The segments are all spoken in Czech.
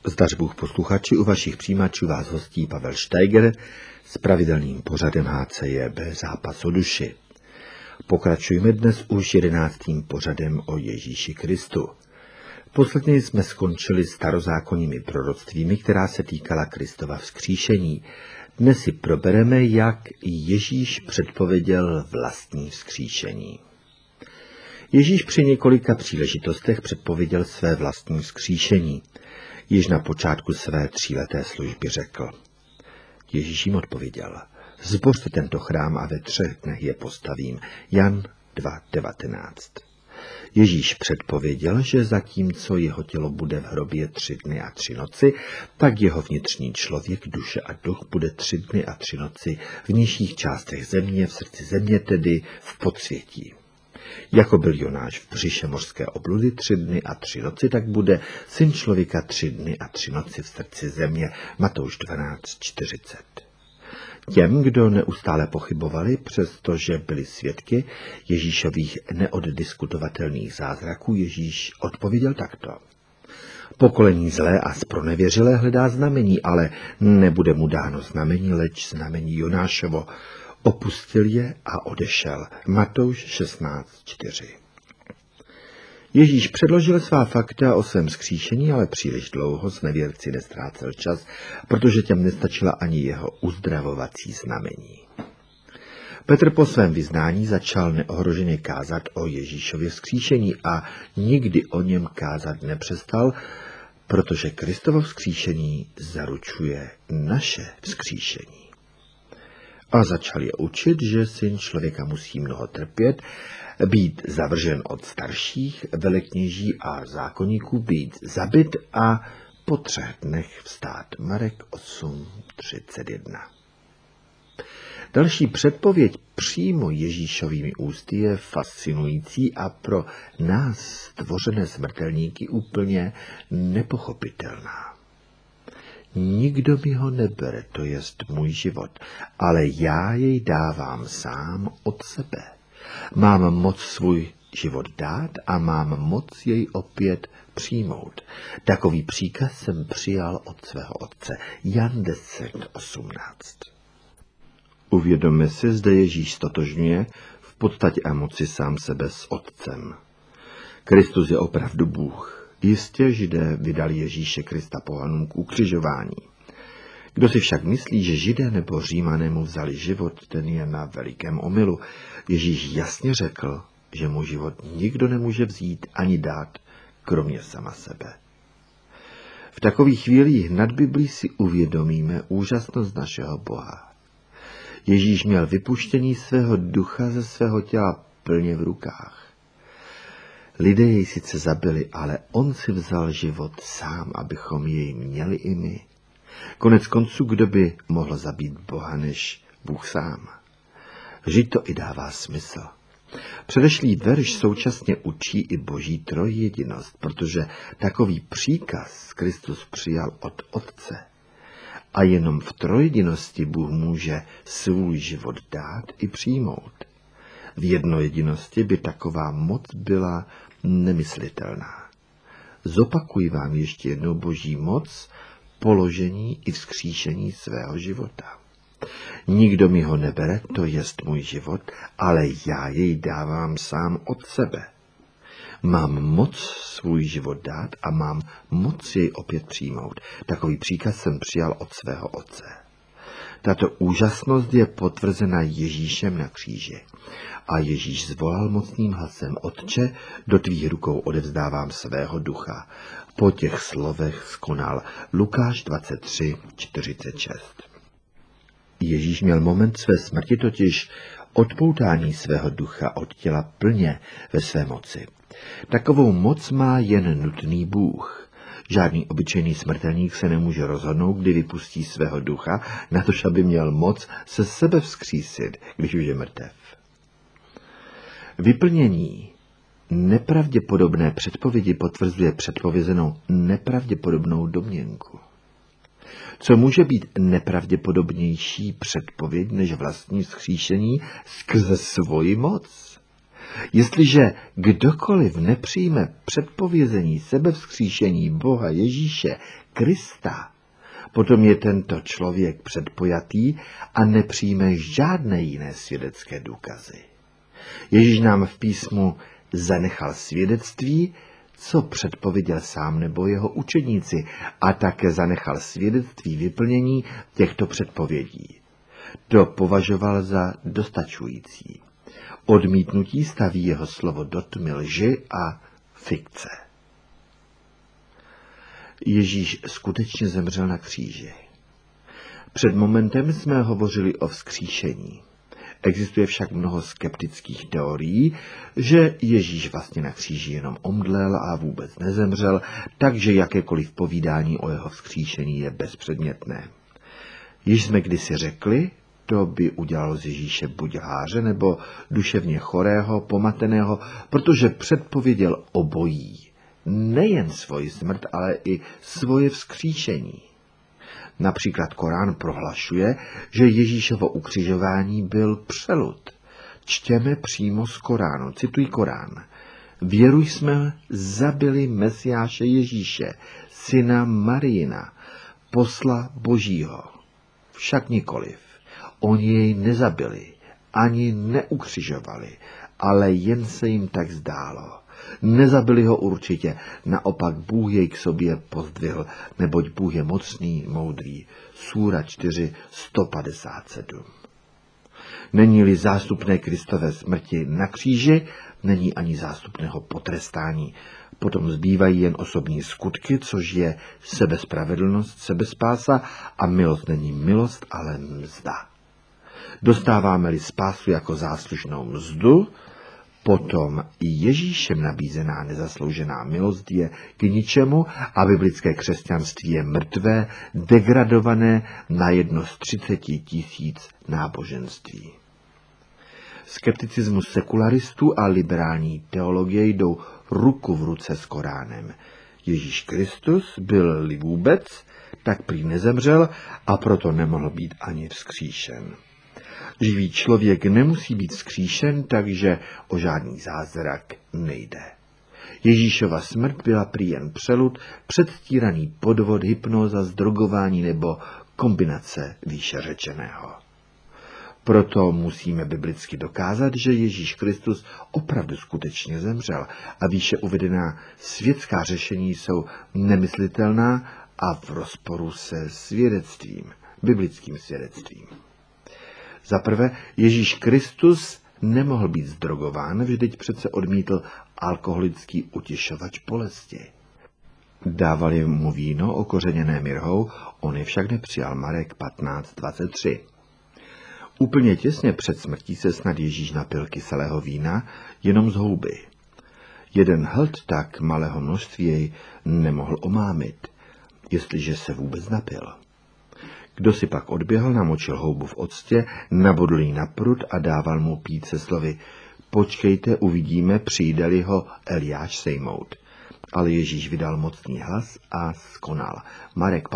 Zdař Bůh posluchači, u vašich přijímačů vás hostí Pavel Steiger s pravidelným pořadem HCJB Zápas o duši. Pokračujeme dnes už 11. pořadem o Ježíši Kristu. Posledně jsme skončili starozákonními proroctvími, která se týkala Kristova vzkříšení. Dnes si probereme, jak Ježíš předpověděl vlastní vzkříšení. Ježíš při několika příležitostech předpověděl své vlastní vzkříšení. Již na počátku své 3leté služby řekl. Ježíš jim odpověděl, zbořte tento chrám a ve 3 dnech je postavím. Jan 2.19. Ježíš předpověděl, že zatímco jeho tělo bude v hrobě 3 dny a 3 noci, tak jeho vnitřní člověk, duše a duch bude 3 dny a 3 noci v nižších částech země, v srdci země, tedy v podsvětí. Jako byl Jonáš v břiše mořské obludy 3 dny a 3 noci, tak bude Syn člověka 3 dny a 3 noci v srdci země. Matouš 12.40. Těm, kdo neustále pochybovali, přestože byli svědky Ježíšových neoddiskutovatelných zázraků, Ježíš odpověděl takto. Pokolení zlé a zpronevěřilé hledá znamení, ale nebude mu dáno znamení, leč znamení Jonášovo. Opustil je a odešel. Matouš 16.4. Ježíš předložil svá fakta o svém vzkříšení, ale příliš dlouho s nevěrci nestrácel čas, protože těm nestačila ani jeho uzdravovací znamení. Petr po svém vyznání začal neohroženě kázat o Ježíšově vzkříšení a nikdy o něm kázat nepřestal, protože Kristovo vzkříšení zaručuje naše vzkříšení. A začal je učit, že Syn člověka musí mnoho trpět, být zavržen od starších, velekněží a zákonníků, být zabit a po 3 dnech vstát. Marek 8.31. Další předpověď přímo Ježíšovými ústy je fascinující a pro nás stvořené smrtelníky úplně nepochopitelná. Nikdo mi ho nebere, to jest můj život, ale já jej dávám sám od sebe. Mám moc svůj život dát a mám moc jej opět přijmout. Takový příkaz jsem přijal od svého otce. Jan 10.18. Uvědomme si, zde Ježíš stotožňuje v podstatě a moci sám sebe s otcem. Kristus je opravdu Bůh. Jistě Židé vydali Ježíše Krista pohanům k ukřižování. Kdo si však myslí, že Židé nebo Římané mu vzali život, ten je na velikém omylu. Ježíš jasně řekl, že mu život nikdo nemůže vzít ani dát, kromě sama sebe. V takových chvílích nad Biblí si uvědomíme úžasnost našeho Boha. Ježíš měl vypuštění svého ducha ze svého těla plně v rukách. Lidé jej sice zabili, ale on si vzal život sám, abychom jej měli i my. Konec konců, kdo by mohl zabít Boha než Bůh sám? Vždyť to i dává smysl. Předešlý verš současně učí i Boží trojjedinost, protože takový příkaz Kristus přijal od Otce. A jenom v trojjedinosti Bůh může svůj život dát i přijmout. V jednojedinosti by taková moc byla nemyslitelná. Zopakuji vám ještě jednou Boží moc, položení i vzkříšení svého života. Nikdo mi ho nebere, to jest můj život, ale já jej dávám sám od sebe. Mám moc svůj život dát a mám moc jej opět přijmout. Takový příkaz jsem přijal od svého otce. Tato úžasnost je potvrzena Ježíšem na kříži. A Ježíš zvolal mocným hlasem, Otče, do tvých rukou odevzdávám svého ducha. Po těch slovech skonal. Lukáš 23.46. Ježíš měl moment své smrti, totiž odpoutání svého ducha od těla plně ve své moci. Takovou moc má jen nutný Bůh. Žádný obyčejný smrtelník se nemůže rozhodnout, kdy vypustí svého ducha, natož aby měl moc se sebe vzkřísit, když už je mrtev. Vyplnění nepravděpodobné předpovědi potvrzuje předpovězenou nepravděpodobnou domněnku. Co může být nepravděpodobnější předpověď než vlastní vzkříšení skrze svoji moc? Jestliže kdokoliv nepřijme předpovězení sebevzkříšení Boha Ježíše Krista, potom je tento člověk předpojatý a nepřijme žádné jiné svědecké důkazy. Ježíš nám v písmu zanechal svědectví, co předpověděl sám nebo jeho učedníci, a také zanechal svědectví vyplnění těchto předpovědí. To považoval za dostačující. Odmítnutí staví jeho slovo do tmy lži a fikce. Ježíš skutečně zemřel na kříži. Před momentem jsme hovořili o vzkříšení. Existuje však mnoho skeptických teorií, že Ježíš vlastně na kříži jenom omdlel a vůbec nezemřel, takže jakékoliv povídání o jeho vzkříšení je bezpředmětné. Již jsme kdysi řekli, to by udělalo z Ježíše buď lháře nebo duševně chorého, pomateného, protože předpověděl obojí. Nejen svoji smrt, ale i svoje vzkříšení. Například Korán prohlašuje, že Ježíšovo ukřižování byl přelud. Čtěme přímo z Koránu, cituji Korán. Věru jsme zabili Mesiáše Ježíše, syna Marijina, posla Božího. Však nikoliv. Oni jej nezabili, ani neukřižovali, ale jen se jim tak zdálo. Nezabili ho určitě, naopak Bůh jej k sobě pozdvihl, neboť Bůh je mocný, moudrý. Súra 4, 157. Není-li zástupné Kristové smrti na kříži, není ani zástupného potrestání. Potom zbývají jen osobní skutky, což je sebespravedlnost, sebespása, a milost není milost, ale mzda. Dostáváme-li spásu jako záslužnou mzdu, potom i Ježíšem nabízená nezasloužená milost je k ničemu a biblické křesťanství je mrtvé, degradované na jedno z 30 000 náboženství. Skepticismus sekularistů a liberální teologie jdou ruku v ruce s Koránem. Ježíš Kristus byl-li vůbec, tak prý nezemřel a proto nemohl být ani vzkříšen. Živý člověk nemusí být vzkříšen, takže o žádný zázrak nejde. Ježíšova smrt byla prý jen přelud, předstíraný podvod, hypnóza, zdrogování nebo kombinace výše řečeného. Proto musíme biblicky dokázat, že Ježíš Kristus opravdu skutečně zemřel a výše uvedená světská řešení jsou nemyslitelná a v rozporu se svědectvím, biblickým svědectvím. Za prvé, Ježíš Kristus nemohl být zdrogován, vždyť přece odmítl alkoholický utěšovač bolesti. Dávali mu víno okořeněné mirhou, on je však nepřijal. Marek 15:23. Úplně těsně před smrtí se snad Ježíš napil kyselého vína, jenom z houby. Jeden hlt tak malého množství jej nemohl omámit, jestliže se vůbec napil. Kdo si pak odběhl, namočil houbu v octě, nabodl jí na prut a dával mu pít se slovy: počkejte, uvidíme, přijde-li ho Eliáš sejmout. Ale Ježíš vydal mocný hlas a skonal. Marek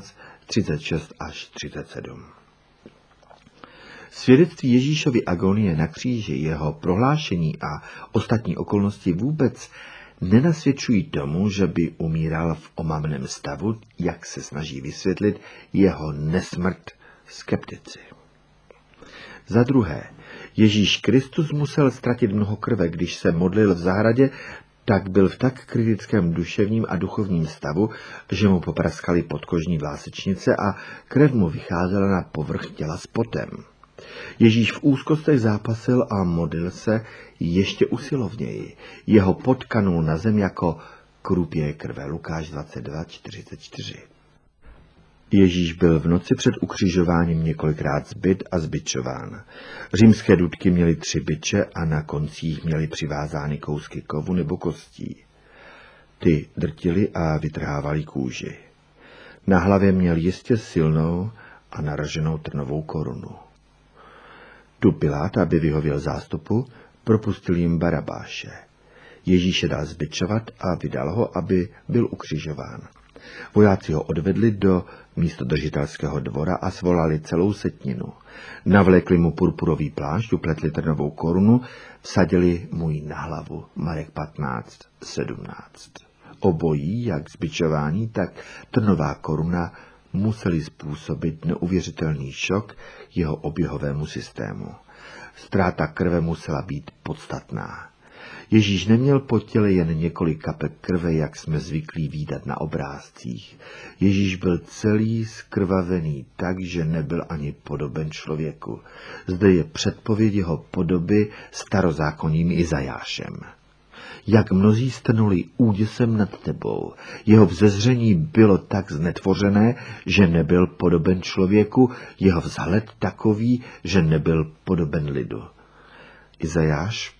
15:36-37. Svědectví Ježíšovy agonie na kříži, jeho prohlášení a ostatní okolnosti vůbec nenasvědčují tomu, že by umíral v omamném stavu, jak se snaží vysvětlit jeho nesmrt skeptici. Za druhé, Ježíš Kristus musel ztratit mnoho krve, když se modlil v zahradě, tak byl v tak kritickém duševním a duchovním stavu, že mu popraskaly podkožní vlásečnice a krev mu vycházela na povrch těla s potem. Ježíš v úzkostech zápasil a modlil se ještě usilovněji. Jeho pot kanul na zem jako krupě krve. Lukáš 22:44. Ježíš byl v noci před ukřižováním několikrát zbyt a zbičován. Římské dudky měly 3 biče a na koncích měly přivázány kousky kovu nebo kostí. Ty drtili a vytrhávali kůži. Na hlavě měl jistě silnou a naraženou trnovou korunu. Tu Pilát, aby vyhověl zástupu, propustil jim Barabáše. Ježíše dal zbičovat a vydal ho, aby byl ukřižován. Vojáci ho odvedli do místodržitelského dvora a svolali celou setinu. Navlékli mu purpurový plášť, upletli trnovou korunu, vsadili mu ji na hlavu. Marek 15:17. Obojí, jak zbičování, tak trnová koruna, museli způsobit neuvěřitelný šok jeho oběhovému systému. Ztráta krve musela být podstatná. Ježíš neměl po těle jen několik kapek krve, jak jsme zvyklí vídat na obrázcích. Ježíš byl celý zkrvavený tak, že nebyl ani podoben člověku. Zde je předpověď jeho podoby starozákonním Izajášem. Jak mnozí strnuli úděsem nad tebou, jeho vzezření bylo tak znetvořené, že nebyl podoben člověku, jeho vzhled takový, že nebyl podoben lidu. Izajáš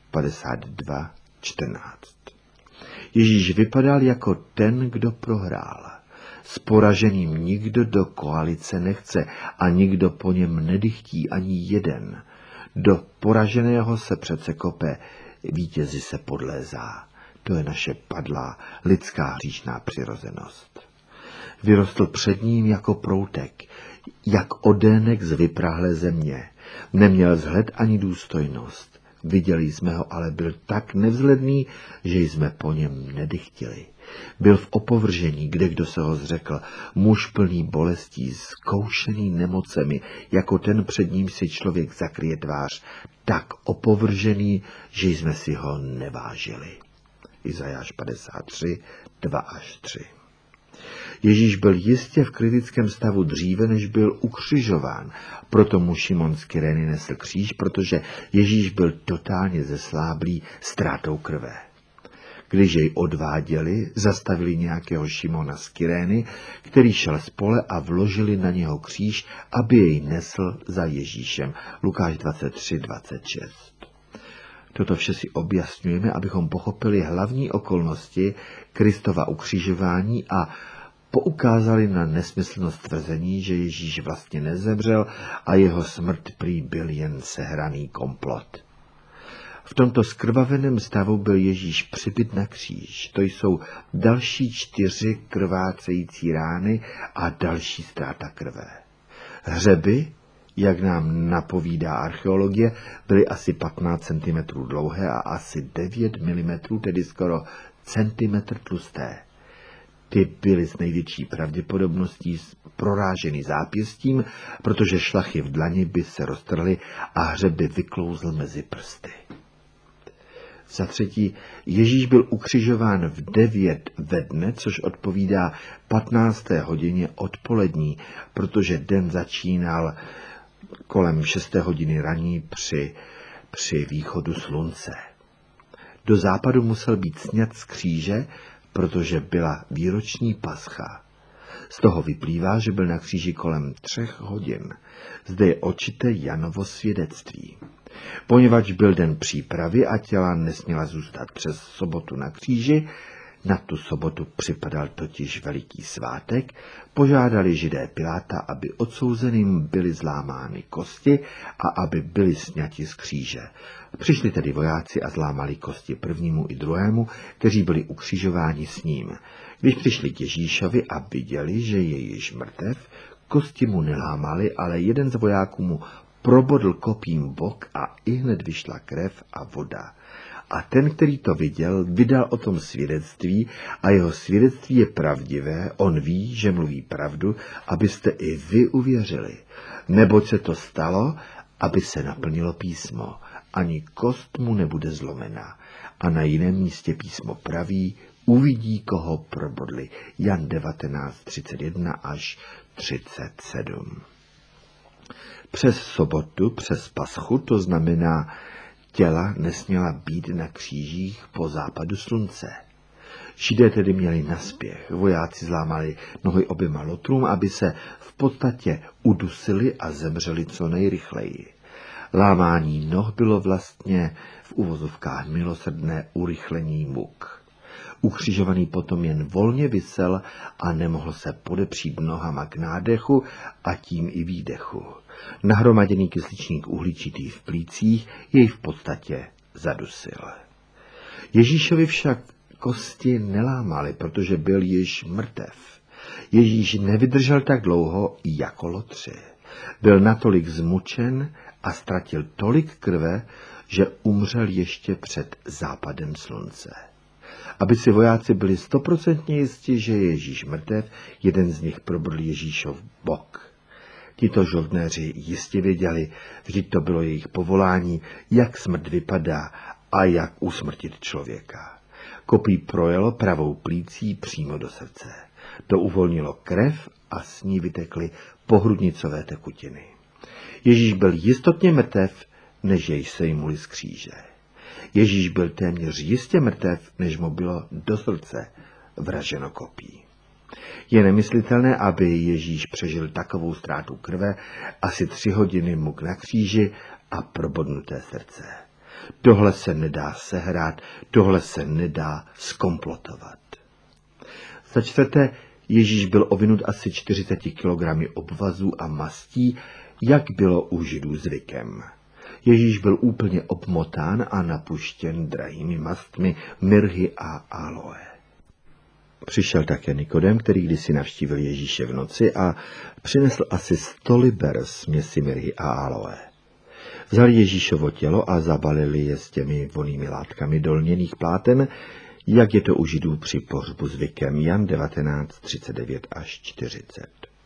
52:14. Ježíš vypadal jako ten, kdo prohrál. S poraženým nikdo do koalice nechce a nikdo po něm nedychtí ani jeden. Do poraženého se přece kope, vítězi se podlézá. To je naše padlá lidská hříšná přirozenost. Vyrostl před ním jako proutek, jak odének z vyprahlé země. Neměl vzhled ani důstojnost. Viděli jsme ho, ale byl tak nevzhledný, že jsme po něm nedychtili. Byl v opovržení, kde kdo se ho zřekl, muž plný bolestí, zkoušený nemocemi, jako ten před ním si člověk zakryje tvář, tak opovržený, že jsme si ho nevážili. Izajáš 53:2-3. Ježíš byl jistě v kritickém stavu dříve, než byl ukřižován. Proto mu Šimon z Kyrény nesl kříž, protože Ježíš byl totálně zesláblý ztrátou krve. Když jej odváděli, zastavili nějakého Šimona z Kyrény, který šel z pole a vložili na něho kříž, aby jej nesl za Ježíšem. Lukáš 23:26. Toto vše si objasňujeme, abychom pochopili hlavní okolnosti Kristova ukřižování a poukázali na nesmyslnost tvrzení, že Ježíš vlastně nezemřel a jeho smrt prý byl jen sehraný komplot. V tomto skrvaveném stavu byl Ježíš přibyt na kříž. To jsou další 4 krvácející rány a další ztráta krve. Hřeby, jak nám napovídá archeologie, byly asi 15 cm dlouhé a asi 9 mm, tedy skoro centimetr tlusté. Ty byly s největší pravděpodobností proráženy zápěstím, protože šlachy v dlani by se roztrhly a hřeb by vyklouzl mezi prsty. Za třetí, Ježíš byl ukřižován v 9 ve dne, což odpovídá 15. hodině odpolední, protože den začínal kolem 6. hodiny raní při východu slunce. Do západu musel být sňat z kříže, protože byla výroční pascha. Z toho vyplývá, že byl na kříži kolem 3 hodin. Zde je očité Janovo svědectví. Poněvadž byl den přípravy a těla nesměla zůstat přes sobotu na kříži, na tu sobotu připadal totiž veliký svátek, požádali Židé Piláta, aby odsouzeným byly zlámány kosti a aby byli sňati z kříže. Přišli tedy vojáci a zlámali kosti prvnímu i druhému, kteří byli ukřižováni s ním. Když přišli k Ježíšovi a viděli, že je již mrtev, kosti mu nelámali, ale jeden z vojáků mu probodl kopím bok a ihned vyšla krev a voda. A ten, který to viděl, vydal o tom svědectví a jeho svědectví je pravdivé, on ví, že mluví pravdu, abyste i vy uvěřili. Neboť se to stalo, aby se naplnilo písmo. Ani kost mu nebude zlomena. A na jiném místě písmo praví, uvidí, koho probodli. Jan 19:31-37. Přes sobotu, přes paschu, to znamená, těla nesměla být na křížích po západu slunce. Židé tedy měli naspěch. Vojáci zlámali nohy oběma lotrům, aby se v podstatě udusili a zemřeli co nejrychleji. Lámání noh bylo vlastně v uvozovkách milosrdné urychlení muk. Ukřižovaný potom jen volně visel a nemohl se podepřít nohama k nádechu a tím i výdechu. Nahromaděný kysličník uhličitý v plících jej v podstatě zadusil. Ježíšovi však kosti nelámali, protože byl již mrtev. Ježíš nevydržel tak dlouho jako lotři. Byl natolik zmučen a ztratil tolik krve, že umřel ještě před západem slunce. Aby si vojáci byli 100% jistí, že je Ježíš mrtev, jeden z nich probodl Ježíšov bok. Tito žoldnéři jistě věděli, vždyť to bylo jejich povolání, jak smrt vypadá a jak usmrtit člověka. Kopí projelo pravou plící přímo do srdce. To uvolnilo krev a s ní vytekly pohrudnicové tekutiny. Ježíš byl jistotně mrtev, než jej sejmuli z kříže. Ježíš byl téměř jistě mrtev, než mu bylo do srdce vraženo kopí. Je nemyslitelné, aby Ježíš přežil takovou ztrátu krve, asi 3 hodiny muk na kříži a probodnuté srdce. Tohle se nedá sehrát, tohle se nedá zkomplotovat. Za čtvrté, Ježíš byl ovinut asi 40 kg obvazů a mastí, jak bylo u Židů zvykem. Ježíš byl úplně obmotán a napuštěn drahými mastmi, mirhy a aloe. Přišel také Nikodem, který kdysi navštívil Ježíše v noci a přinesl asi 100 liber směsi mirhy a aloe. Vzali Ježíšovo tělo a zabalili je s těmi vonnými látkami do lněných pláten, jak je to u Židů při pohřbu zvykem. Jan 19, 39 až 40.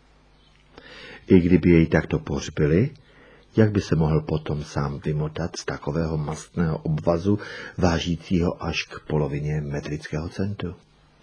I kdyby jej takto pohřbili, jak by se mohl potom sám vymotat z takového mastného obvazu, vážícího až k polovině metrického centu?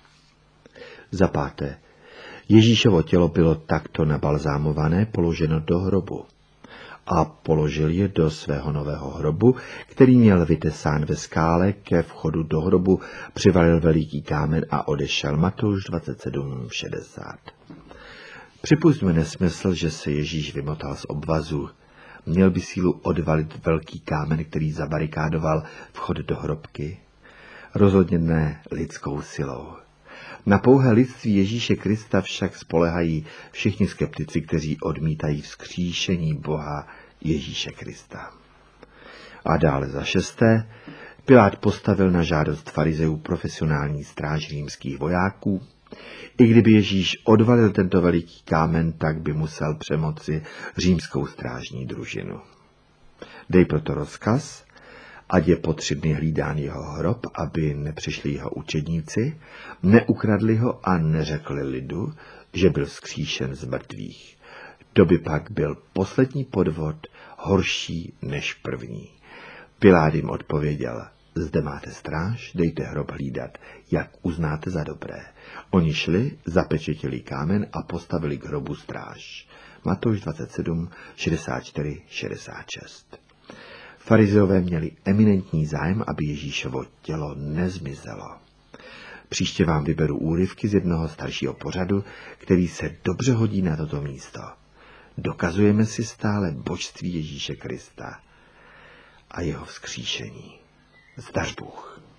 Za páté, Ježíšovo tělo bylo takto nabalzámované, položeno do hrobu. A položil je do svého nového hrobu, který měl vytesán ve skále. Ke vchodu do hrobu přivalil veliký kámen a odešel. Matouš 27:60. Připustme nesmysl, že se Ježíš vymotal z obvazu. Měl by sílu odvalit velký kámen, který zabarikádoval vchod do hrobky? Rozhodně ne lidskou silou. Na pouhé lidství Ježíše Krista však spolehají všichni skeptici, kteří odmítají vzkříšení Boha Ježíše Krista. A dále za šesté, Pilát postavil na žádost farizeů profesionální stráž římských vojáků. I kdyby Ježíš odvalil tento veliký kámen, tak by musel přemoci římskou strážní družinu. Dej proto rozkaz, ať je po 3 dny hlídán jeho hrob, aby nepřišli jeho učedníci, neukradli ho a neřekli lidu, že byl vzkříšen z mrtvých. To by pak byl poslední podvod, horší než první. Pilát jim odpověděl: zde máte stráž, dejte hrob hlídat, jak uznáte za dobré. Oni šli, zapečetili kámen a postavili k hrobu stráž. Matouš 27:64-66. Farizeové měli eminentní zájem, aby Ježíšovo tělo nezmizelo. Příště vám vyberu úryvky z jednoho staršího pořadu, který se dobře hodí na toto místo. Dokazujeme si stále božství Ježíše Krista a jeho vzkříšení. Zdař Bůh.